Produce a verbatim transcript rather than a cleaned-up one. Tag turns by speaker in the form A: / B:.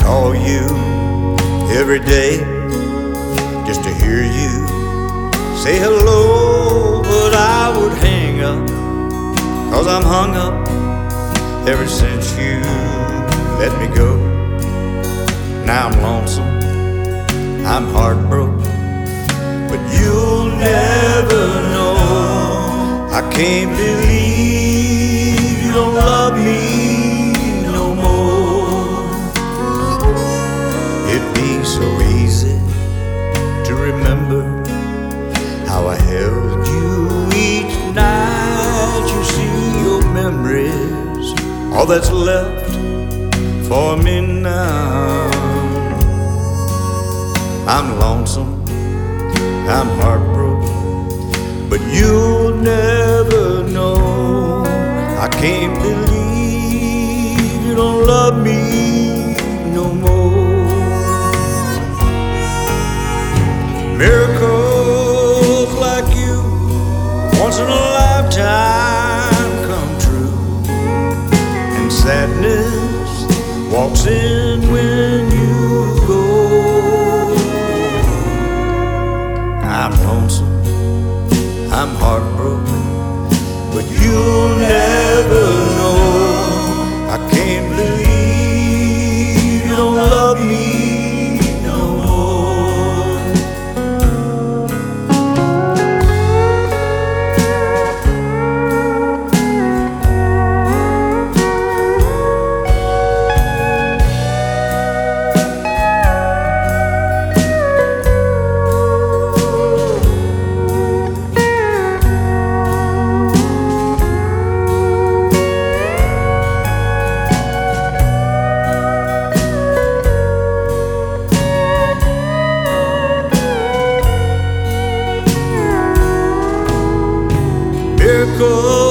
A: call you every day just to hear you say hello, but I would hang up, 'cause I'm hung up ever since you let me go. Now I'm lonesome, I'm heartbroken, but you'll never know. I can't believe you don't love me no more. It'd be so easy to remember how I held you each night. You see, your memories, all that's left for me now. I'm lonesome, I'm heartbroken, but you'll never know. I can't believe you don't love me no more. Miracles like you, once in a lifetime, come true, and sadness walks in when you go. I'm lonesome, I'm heartbroken, but you'll never know. I can't believe you don't love me no more. Miracles